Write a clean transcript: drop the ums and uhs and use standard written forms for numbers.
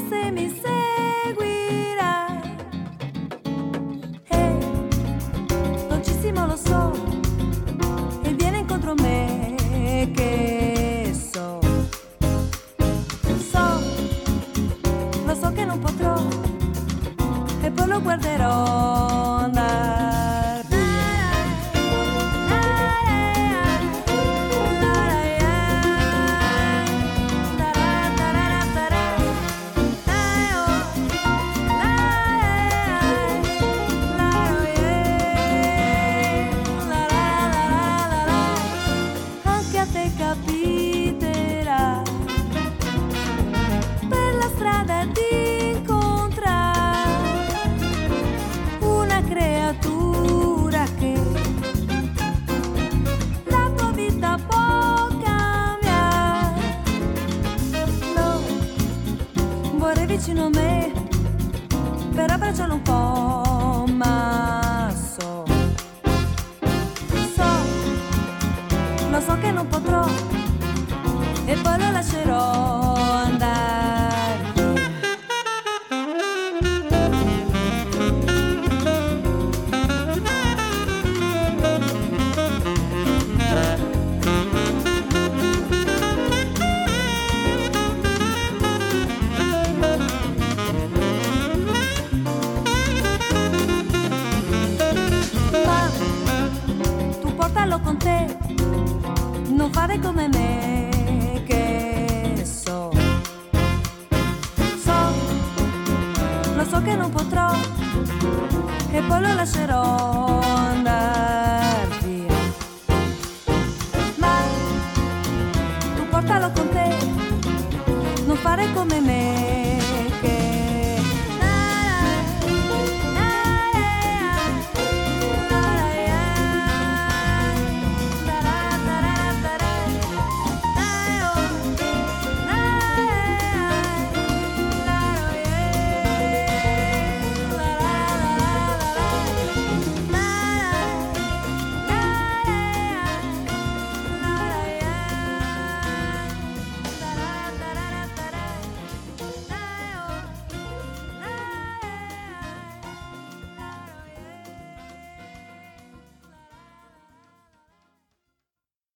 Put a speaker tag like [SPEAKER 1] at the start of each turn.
[SPEAKER 1] se mi seguirà. Dolcissimo lo so, e viene incontro a me che so, lo so che non potrò, e poi lo guarderò andare via. Anche a te capiterà per la strada di incontrare una creatura che la tua vita può cambiare. No, vorrei vicino a me per abbracciarlo un po', ma lo so che non potrò, e poi lo lascerò andare via. Ma tu portalo con te, non fare come me che lo so che non potrò, e poi lo lascerò andare via. Ma tu portalo con te, non fare come me